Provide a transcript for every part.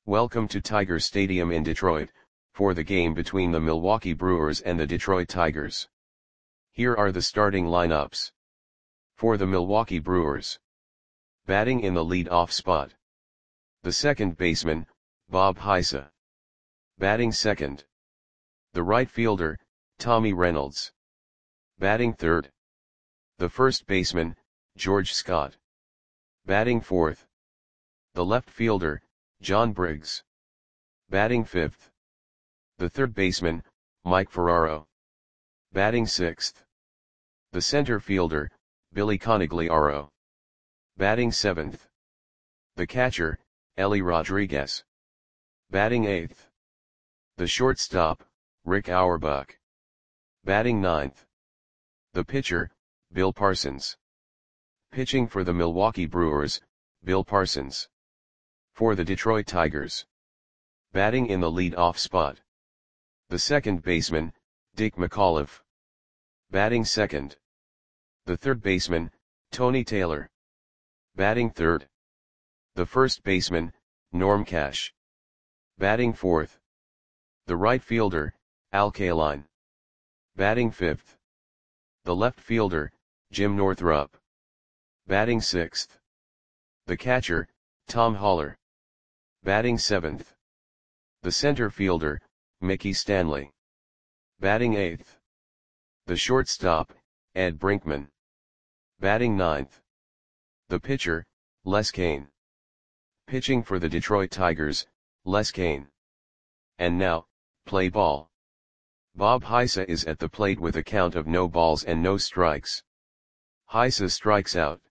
Welcome to Tiger Stadium in Detroit, for the game between the Milwaukee Brewers and the Detroit Tigers. Here are the starting lineups. For the Milwaukee Brewers. Batting in the lead-off spot. The second baseman, Bob Heise. Batting second. The right fielder, Tommy Reynolds. Batting third. The first baseman, George Scott. Batting fourth. The left fielder, John Briggs. Batting fifth. The third baseman, Mike Ferraro. Batting sixth. The center fielder, Billy Conigliaro. Batting seventh. The catcher, Ellie Rodriguez. Batting eighth. The shortstop, Rick Auerbach. Batting ninth. The pitcher, Bill Parsons. Pitching for the Milwaukee Brewers, Bill Parsons. For the Detroit Tigers. Batting in the lead-off spot. The second baseman, Dick McAuliffe. Batting second. The third baseman, Tony Taylor. Batting third. The first baseman, Norm Cash. Batting fourth. The right fielder, Al Kaline. Batting fifth. The left fielder, Jim Northrup. Batting sixth. The catcher, Tom Haller. Batting seventh. The center fielder, Mickey Stanley. Batting eighth. The shortstop, Ed Brinkman. Batting ninth. The pitcher, Les Cain. Pitching for the Detroit Tigers, Les Cain. And now, play ball. Bob Heise is at the plate with a count of no balls and no strikes. Heise strikes out.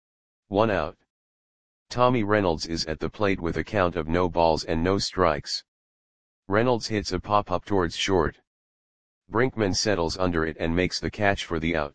1 out. Tommy Reynolds is at the plate with a count of no balls and no strikes. Reynolds hits a pop-up towards short. Brinkman settles under it and makes the catch for the out.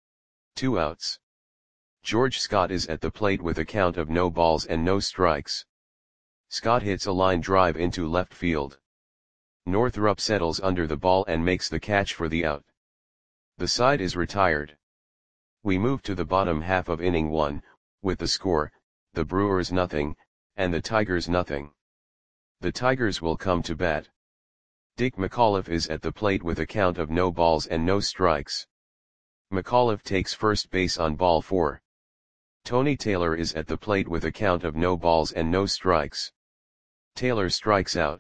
2 outs. George Scott is at the plate with a count of no balls and no strikes. Scott hits a line drive into left field. Northrup settles under the ball and makes the catch for the out. The side is retired. We move to the bottom half of inning 1, with the score, the Brewers nothing, and the Tigers nothing. The Tigers will come to bat. Dick McAuliffe is at the plate with a count of no balls and no strikes. McAuliffe takes first base on ball 4. Tony Taylor is at the plate with a count of no balls and no strikes. Taylor strikes out.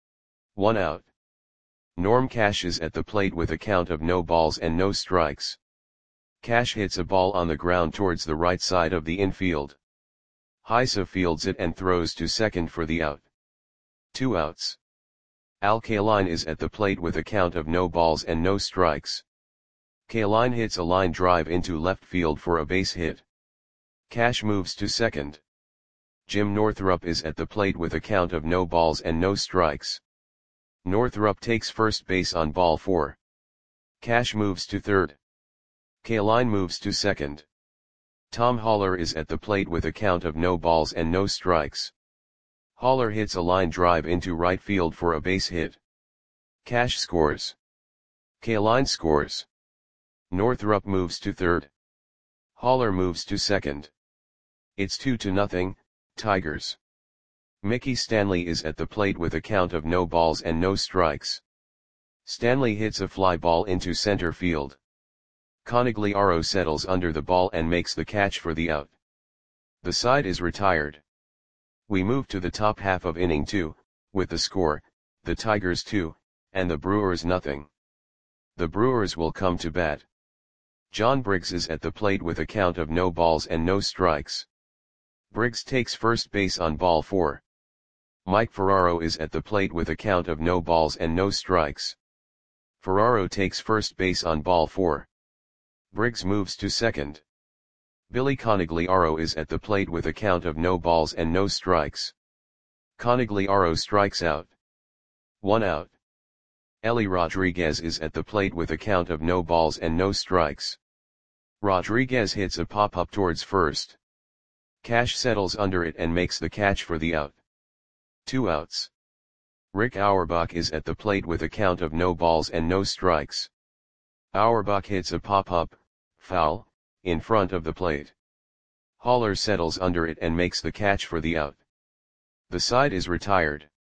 1 out. Norm Cash is at the plate with a count of no balls and no strikes. Cash hits a ball on the ground towards the right side of the infield. Heise fields it and throws to second for the out. 2 outs. Al Kaline is at the plate with a count of no balls and no strikes. Kaline hits a line drive into left field for a base hit. Cash moves to second. Jim Northrup is at the plate with a count of no balls and no strikes. Northrup takes first base on ball 4. Cash moves to third. Kaline moves to second. Tom Haller is at the plate with a count of no balls and no strikes. Haller hits a line drive into right field for a base hit. Cash scores. Kaline scores. Northrup moves to third. Haller moves to second. It's 2-0, Tigers. Mickey Stanley is at the plate with a count of no balls and no strikes. Stanley hits a fly ball into center field. Conigliaro settles under the ball and makes the catch for the out. The side is retired. We move to the top half of inning 2, with the score, the Tigers 2, and the Brewers nothing. The Brewers will come to bat. John Briggs is at the plate with a count of no balls and no strikes. Briggs takes first base on ball 4. Mike Ferraro is at the plate with a count of no balls and no strikes. Ferraro takes first base on ball 4. Briggs moves to second. Billy Conigliaro is at the plate with a count of no balls and no strikes. Conigliaro strikes out. 1 out. Ellie Rodriguez is at the plate with a count of no balls and no strikes. Rodriguez hits a pop-up towards first. Cash settles under it and makes the catch for the out. 2 outs. Rick Auerbach is at the plate with a count of no balls and no strikes. Auerbach hits a pop-up, foul, in front of the plate. Haller settles under it and makes the catch for the out. The side is retired.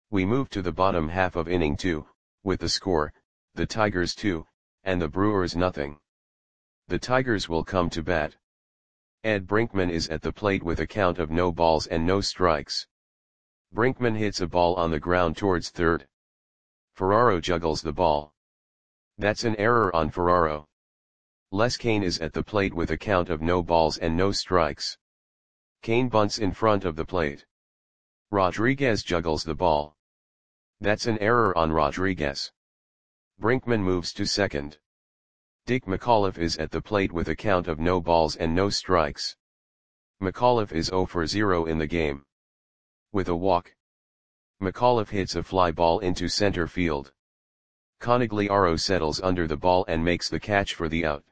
We move to the bottom half of inning 2, with the score, the Tigers 2, and the Brewers nothing. The Tigers will come to bat. Ed Brinkman is at the plate with a count of no balls and no strikes. Brinkman hits a ball on the ground towards third. Ferraro juggles the ball. That's an error on Ferraro. Les Cain is at the plate with a count of no balls and no strikes. Cain bunts in front of the plate. Rodriguez juggles the ball. That's an error on Rodriguez. Brinkman moves to second. Dick McAuliffe is at the plate with a count of no balls and no strikes. McAuliffe is 0 for 0 in the game. With a walk, McAuliffe hits a fly ball into center field. Conigliaro settles under the ball and makes the catch for the out.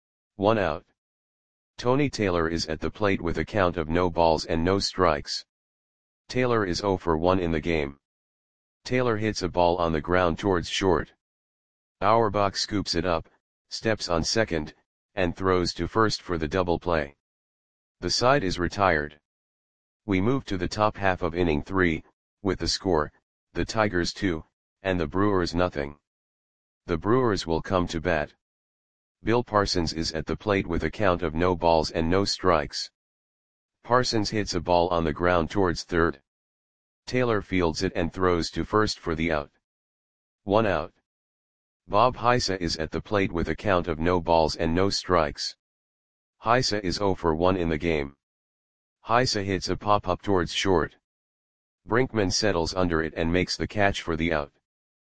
1 out. Tony Taylor is at the plate with a count of no balls and no strikes. Taylor is 0 for 1 in the game. Taylor hits a ball on the ground towards short. Auerbach scoops it up, steps on second, and throws to first for the double play. The side is retired. We move to the top half of inning 3, with the score, the Tigers 2, and the Brewers nothing. The Brewers will come to bat. Bill Parsons is at the plate with a count of no balls and no strikes. Parsons hits a ball on the ground towards third. Taylor fields it and throws to first for the out. 1 out. Bob Heisa is at the plate with a count of no balls and no strikes. Heisa is 0 for 1 in the game. Heisa hits a pop-up towards short. Brinkman settles under it and makes the catch for the out.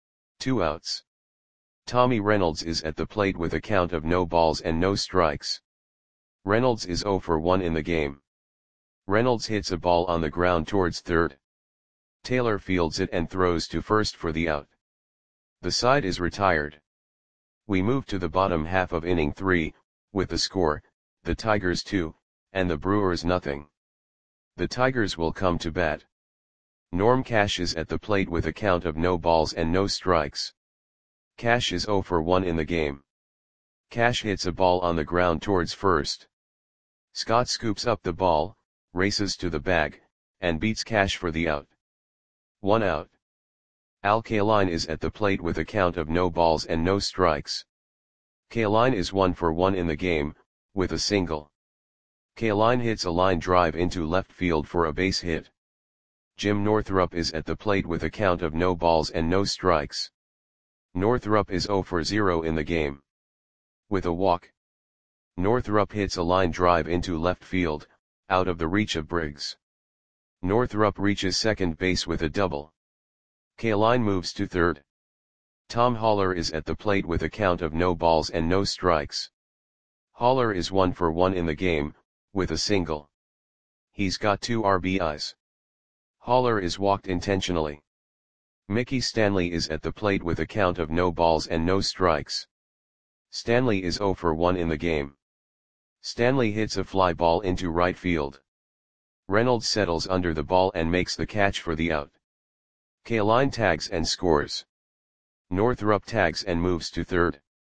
2 outs. Tommy Reynolds is at the plate with a count of no balls and no strikes. Reynolds is 0 for 1 in the game. Reynolds hits a ball on the ground towards third. Taylor fields it and throws to first for the out. The side is retired. We move to the bottom half of inning 3, with the score, the Tigers 2, and the Brewers nothing. The Tigers will come to bat. Norm Cash is at the plate with a count of no balls and no strikes. Cash is 0 for 1 in the game. Cash hits a ball on the ground towards first. Scott scoops up the ball, races to the bag, and beats Cash for the out. 1 out. Al Kaline is at the plate with a count of no balls and no strikes. Kaline is 1 for 1 in the game, with a single. Kaline hits a line drive into left field for a base hit. Jim Northrup is at the plate with a count of no balls and no strikes. Northrup is 0 for 0 in the game. With a walk, Northrup hits a line drive into left field, out of the reach of Briggs. Northrup reaches second base with a double. Kaline moves to third. Tom Haller is at the plate with a count of no balls and no strikes. Haller is 1 for 1 in the game, with a single. He's got 2 RBIs. Haller is walked intentionally. Mickey Stanley is at the plate with a count of no balls and no strikes. Stanley is 0 for 1 in the game. Stanley hits a fly ball into right field. Reynolds settles under the ball and makes the catch for the out. Kaline tags and scores. Northrup tags and moves to third.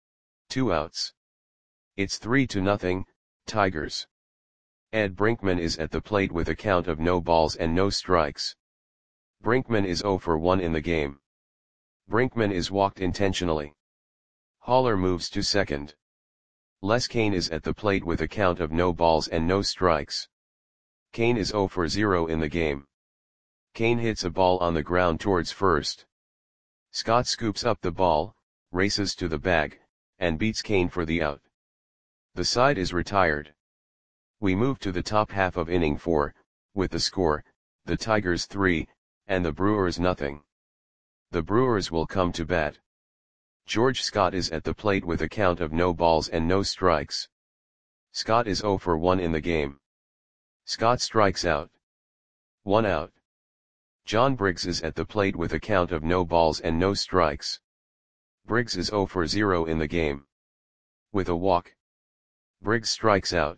2 outs. It's 3-0, Tigers. Ed Brinkman is at the plate with a count of no balls and no strikes. Brinkman is 0 for 1 in the game. Brinkman is walked intentionally. Haller moves to second. Les Cain is at the plate with a count of no balls and no strikes. Cain is 0 for 0 in the game. Cain hits a ball on the ground towards first. Scott scoops up the ball, races to the bag, and beats Cain for the out. The side is retired. We move to the top half of inning 4, with the score, the Tigers 3, and the Brewers nothing. The Brewers will come to bat. George Scott is at the plate with a count of no balls and no strikes. Scott is 0 for 1 in the game. Scott strikes out. 1 out. John Briggs is at the plate with a count of no balls and no strikes. Briggs is 0 for 0 in the game. With a walk, Briggs strikes out.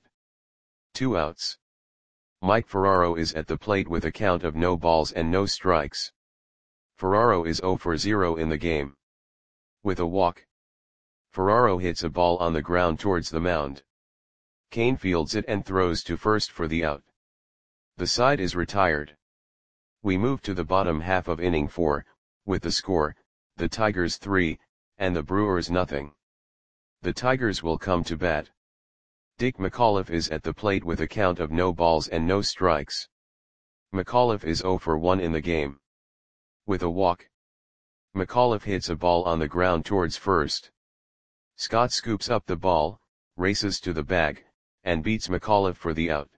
2 outs. Mike Ferraro is at the plate with a count of no balls and no strikes. Ferraro is 0 for 0 in the game. With a walk, Ferraro hits a ball on the ground towards the mound. Cain fields it and throws to first for the out. The side is retired. We move to the bottom half of inning 4, with the score, the Tigers 3, and the Brewers nothing. The Tigers will come to bat. Dick McAuliffe is at the plate with a count of no balls and no strikes. McAuliffe is 0 for 1 in the game. With a walk, McAuliffe hits a ball on the ground towards first. Scott scoops up the ball, races to the bag, and beats McAuliffe for the out.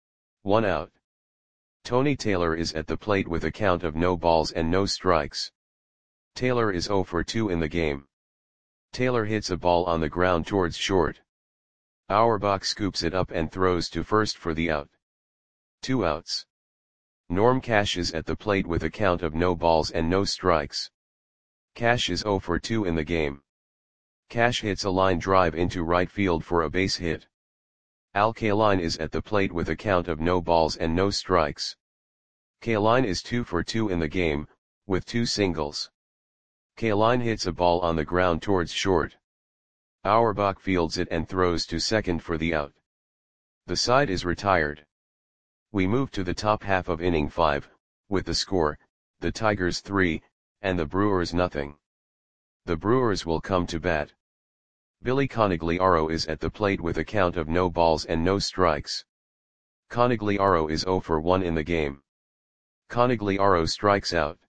1 out. Tony Taylor is at the plate with a count of no balls and no strikes. Taylor is 0 for 2 in the game. Taylor hits a ball on the ground towards short. Auerbach scoops it up and throws to first for the out. 2 outs. Norm Cash is at the plate with a count of no balls and no strikes. Cash is 0 for 2 in the game. Cash hits a line drive into right field for a base hit. Al Kaline is at the plate with a count of no balls and no strikes. Kaline is 2 for 2 in the game, with 2 singles. Kaline hits a ball on the ground towards short. Auerbach fields it and throws to second for the out. The side is retired. We move to the top half of inning 5, with the score, the Tigers 3, and the Brewers nothing. The Brewers will come to bat. Billy Conigliaro is at the plate with a count of no balls and no strikes. Conigliaro is 0 for 1 in the game. Conigliaro strikes out.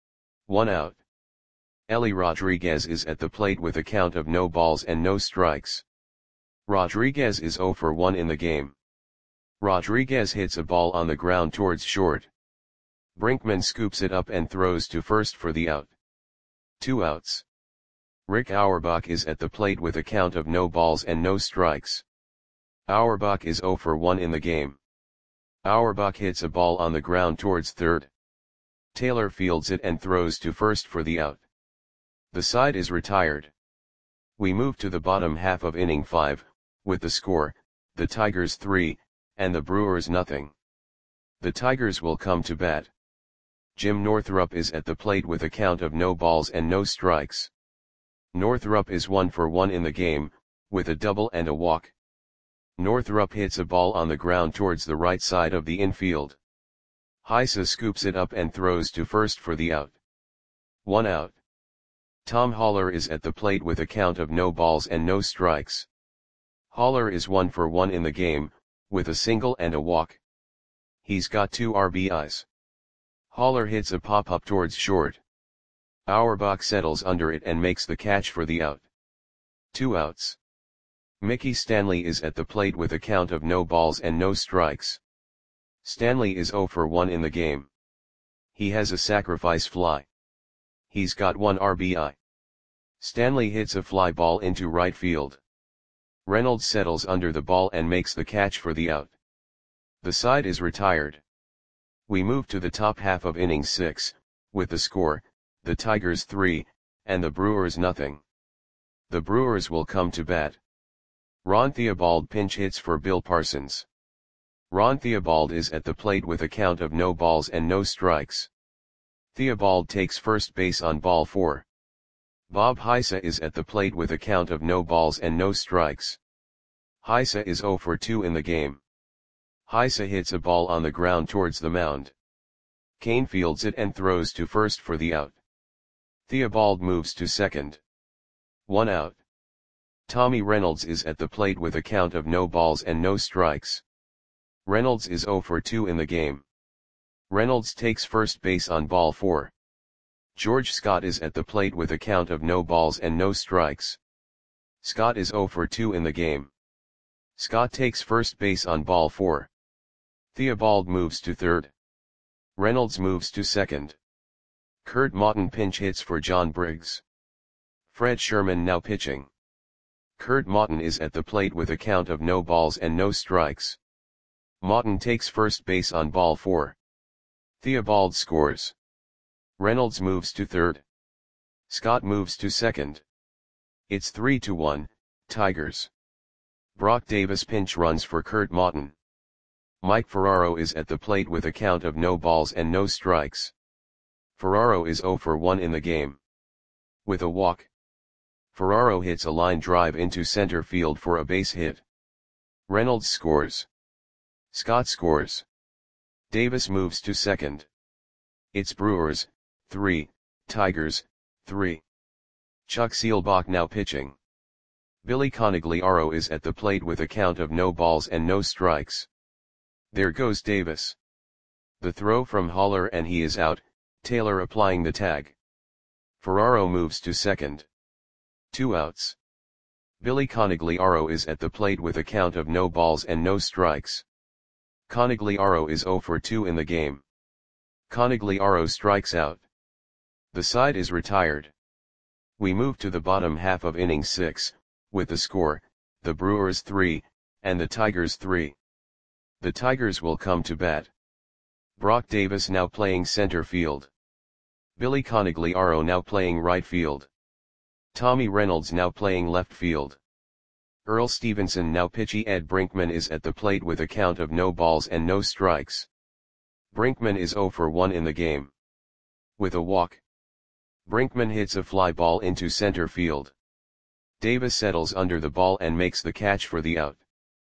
1 out. Ellie Rodriguez is at the plate with a count of no balls and no strikes. Rodriguez is 0 for 1 in the game. Rodriguez hits a ball on the ground towards short. Brinkman scoops it up and throws to first for the out. 2 outs. Rick Auerbach is at the plate with a count of no balls and no strikes. Auerbach is 0 for 1 in the game. Auerbach hits a ball on the ground towards third. Taylor fields it and throws to first for the out. The side is retired. We move to the bottom half of inning 5, with the score, the Tigers 3, and the Brewers nothing. The Tigers will come to bat. Jim Northrup is at the plate with a count of no balls and no strikes. Northrup is 1 for 1 in the game, with a double and a walk. Northrup hits a ball on the ground towards the right side of the infield. Heise scoops it up and throws to first for the out. 1 out. Tom Haller is at the plate with a count of no balls and no strikes. Haller is 1 for 1 in the game, with a single and a walk. He's got 2 RBIs. Haller hits a pop-up towards short. Auerbach settles under it and makes the catch for the out. 2 outs. Mickey Stanley is at the plate with a count of no balls and no strikes. Stanley is 0 for 1 in the game. He has a sacrifice fly. He's got 1 RBI. Stanley hits a fly ball into right field. Reynolds settles under the ball and makes the catch for the out. The side is retired. We move to the top half of inning 6, with the score, the Tigers 3, and the Brewers nothing. The Brewers will come to bat. Ron Theobald pinch hits for Bill Parsons. Ron Theobald is at the plate with a count of no balls and no strikes. Theobald takes first base on ball 4. Bob Heise is at the plate with a count of no balls and no strikes. Heise is 0 for 2 in the game. Heise hits a ball on the ground towards the mound. Kane fields it and throws to first for the out. Theobald moves to second. 1 out. Tommy Reynolds is at the plate with a count of no balls and no strikes. Reynolds is 0 for 2 in the game. Reynolds takes first base on ball 4. George Scott is at the plate with a count of no balls and no strikes. Scott is 0 for 2 in the game. Scott takes first base on ball 4. Theobald moves to third. Reynolds moves to second. Kurt Maughton pinch hits for John Briggs. Fred Sherman now pitching. Kurt Maughton is at the plate with a count of no balls and no strikes. Maughton takes first base on ball 4. Theobald scores. Reynolds moves to third. Scott moves to second. It's 3-1, Tigers. Brock Davis pinch runs for Kurt Maughton. Mike Ferraro is at the plate with a count of no balls and no strikes. Ferraro is 0 for 1 in the game. With a walk, Ferraro hits a line drive into center field for a base hit. Reynolds scores. Scott scores. Davis moves to second. It's Brewers, 3, Tigers, 3. Chuck Seelbach now pitching. Billy Conigliaro is at the plate with a count of no balls and no strikes. There goes Davis. The throw from Haller and he is out, Taylor applying the tag. Ferraro moves to second. 2 outs. Billy Conigliaro is at the plate with a count of no balls and no strikes. Conigliaro is 0 for 2 in the game. Conigliaro strikes out. The side is retired. We move to the bottom half of inning 6, with the score, the Brewers 3, and the Tigers 3. The Tigers will come to bat. Brock Davis now playing center field. Billy Conigliaro now playing right field. Tommy Reynolds now playing left field. Earl Stevenson now pitching. Ed Brinkman is at the plate with a count of no balls and no strikes. Brinkman is 0 for 1 in the game. With a walk. Brinkman hits a fly ball into center field. Davis settles under the ball and makes the catch for the out.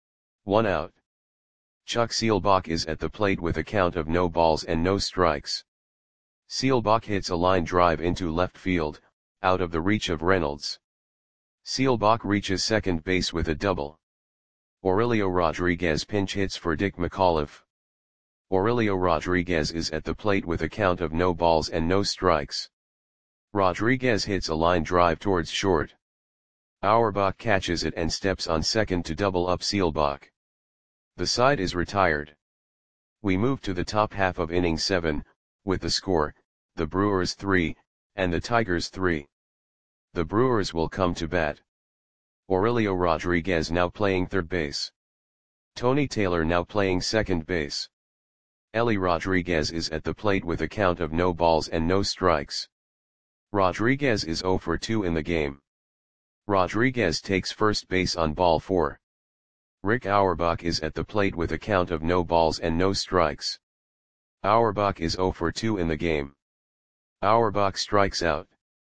1 out. Chuck Seelbach is at the plate with a count of no balls and no strikes. Seelbach hits a line drive into left field, out of the reach of Reynolds. Seelbach reaches second base with a double. Aurelio Rodriguez pinch hits for Dick McAuliffe. Aurelio Rodriguez is at the plate with a count of no balls and no strikes. Rodriguez hits a line drive towards short. Auerbach catches it and steps on second to double up Seelbach. The side is retired. We move to the top half of inning 7, with the score, the Brewers 3, and the Tigers 3. The Brewers will come to bat. Aurelio Rodriguez now playing third base. Tony Taylor now playing second base. Ellie Rodriguez is at the plate with a count of no balls and no strikes. Rodriguez is 0 for 2 in the game. Rodriguez takes first base on ball 4. Rick Auerbach is at the plate with a count of no balls and no strikes. Auerbach is 0 for 2 in the game. Auerbach strikes out.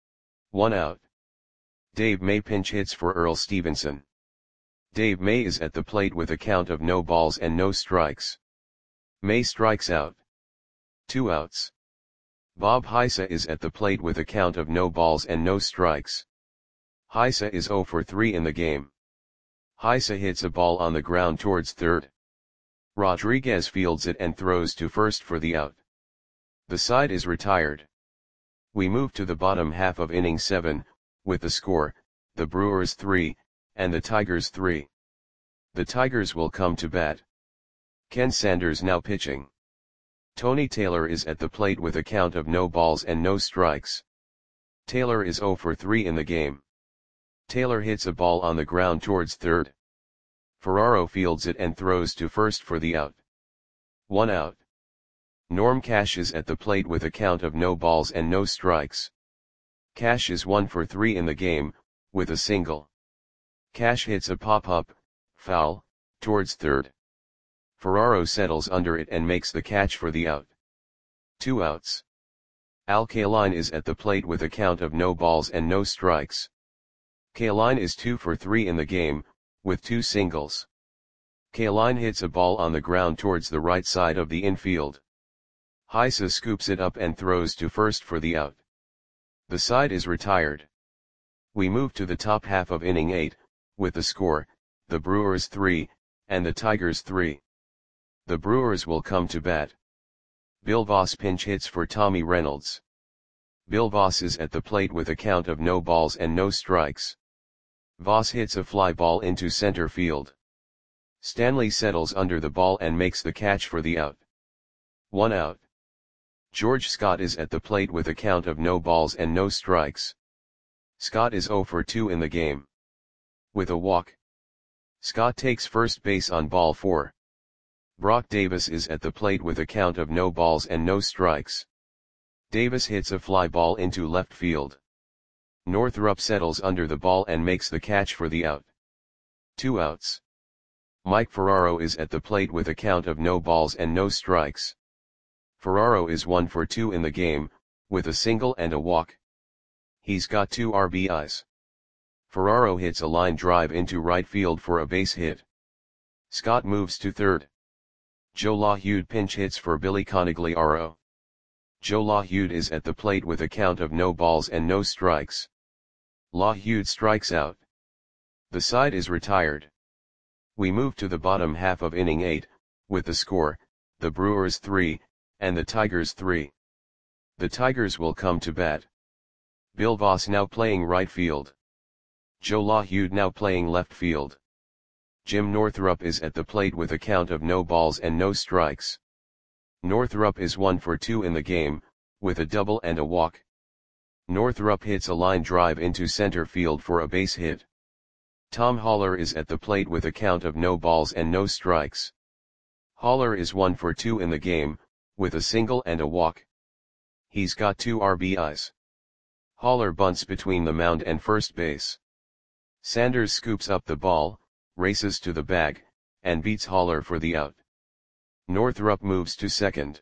1 out. Dave May pinch hits for Earl Stevenson. Dave May is at the plate with a count of no balls and no strikes. May strikes out. 2 outs. Bob Heisa is at the plate with a count of no balls and no strikes. Heisa is 0 for 3 in the game. Heisa hits a ball on the ground towards third. Rodriguez fields it and throws to first for the out. The side is retired. We move to the bottom half of inning 7, with the score, the Brewers 3, and the Tigers 3. The Tigers will come to bat. Ken Sanders now pitching. Tony Taylor is at the plate with a count of no balls and no strikes. Taylor is 0 for 3 in the game. Taylor hits a ball on the ground towards third. Ferraro fields it and throws to first for the out. 1 out. Norm Cash is at the plate with a count of no balls and no strikes. Cash is 1 for 3 in the game, with a single. Cash hits a pop-up, foul, towards third. Ferraro settles under it and makes the catch for the out. 2 outs. Al Kaline is at the plate with a count of no balls and no strikes. Kaline is 2 for 3 in the game, with 2 singles. Kaline hits a ball on the ground towards the right side of the infield. Heisa scoops it up and throws to first for the out. The side is retired. We move to the top half of inning 8, with the score, the Brewers 3, and the Tigers 3. The Brewers will come to bat. Bill Voss pinch hits for Tommy Reynolds. Bill Voss is at the plate with a count of no balls and no strikes. Voss hits a fly ball into center field. Stanley settles under the ball and makes the catch for the out. 1 out. George Scott is at the plate with a count of no balls and no strikes. Scott is 0 for 2 in the game. With a walk. Scott takes first base on ball 4. Brock Davis is at the plate with a count of no balls and no strikes. Davis hits a fly ball into left field. Northrup settles under the ball and makes the catch for the out. 2 outs. Mike Ferraro is at the plate with a count of no balls and no strikes. Ferraro is 1 for 2 in the game, with a single and a walk. He's got 2 RBIs. Ferraro hits a line drive into right field for a base hit. Scott moves to third. Joe LaHude pinch hits for Billy Conigliaro. Joe LaHude is at the plate with a count of no balls and no strikes. LaHude strikes out. The side is retired. We move to the bottom half of inning 8, with the score, the Brewers 3, and the Tigers 3. The Tigers will come to bat. Bill Voss now playing right field. Joe LaHude now playing left field. Jim Northrup is at the plate with a count of no balls and no strikes. Northrup is 1 for 2 in the game, with a double and a walk. Northrup hits a line drive into center field for a base hit. Tom Haller is at the plate with a count of no balls and no strikes. Haller is 1 for 2 in the game, with a single and a walk. He's got 2 RBIs. Haller bunts between the mound and first base. Sanders scoops up the ball, races to the bag, and beats Haller for the out. Northrup moves to second.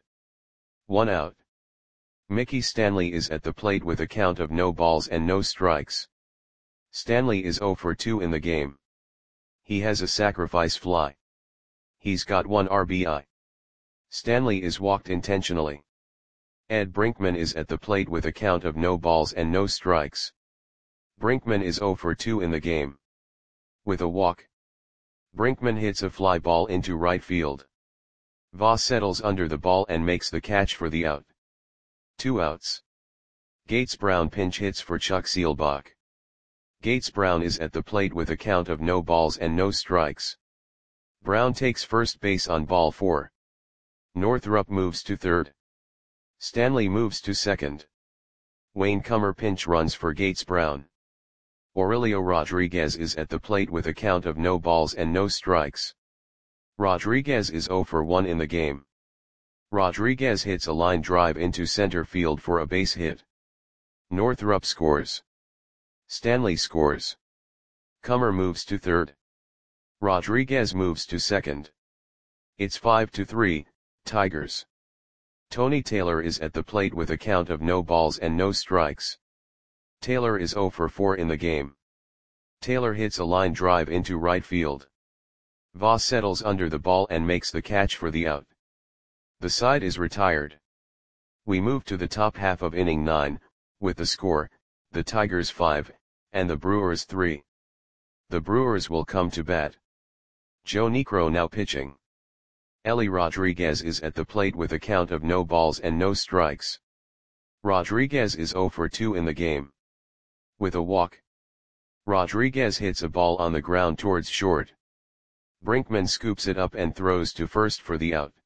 1 out. Mickey Stanley is at the plate with a count of no balls and no strikes. Stanley is 0 for 2 in the game. He has a sacrifice fly. He's got 1 RBI. Stanley is walked intentionally. Ed Brinkman is at the plate with a count of no balls and no strikes. Brinkman is 0 for 2 in the game. With a walk. Brinkman hits a fly ball into right field. Voss settles under the ball and makes the catch for the out. 2 outs. Gates Brown pinch hits for Chuck Seelbach. Gates Brown is at the plate with a count of no balls and no strikes. Brown takes first base on ball 4. Northrup moves to third. Stanley moves to second. Wayne Comer pinch runs for Gates Brown. Aurelio Rodriguez is at the plate with a count of no balls and no strikes. Rodriguez is 0 for 1 in the game. Rodriguez hits a line drive into center field for a base hit. Northrup scores. Stanley scores. Comer moves to third. Rodriguez moves to second. It's 5-3, Tigers. Tony Taylor is at the plate with a count of no balls and no strikes. Taylor is 0 for 4 in the game. Taylor hits a line drive into right field. Voss settles under the ball and makes the catch for the out. The side is retired. We move to the top half of inning 9, with the score, the Tigers 5, and the Brewers 3. The Brewers will come to bat. Joe Niekro now pitching. Ellie Rodriguez is at the plate with a count of no balls and no strikes. Rodriguez is 0 for 2 in the game. With a walk. Rodriguez hits a ball on the ground towards short. Brinkman scoops it up and throws to first for the out.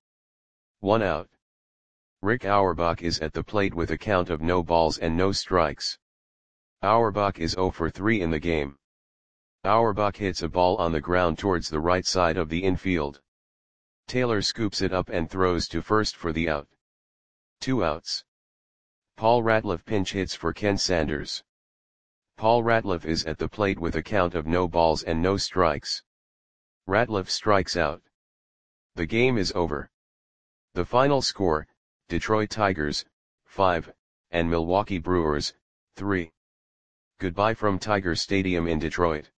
1 out. Rick Auerbach is at the plate with a count of no balls and no strikes. Auerbach is 0 for 3 in the game. Auerbach hits a ball on the ground towards the right side of the infield. Taylor scoops it up and throws to first for the out. 2 outs. Paul Ratliff pinch hits for Ken Sanders. Paul Ratliff is at the plate with a count of no balls and no strikes. Ratliff strikes out. The game is over. The final score, Detroit Tigers, 5, and Milwaukee Brewers, 3. Goodbye from Tiger Stadium in Detroit.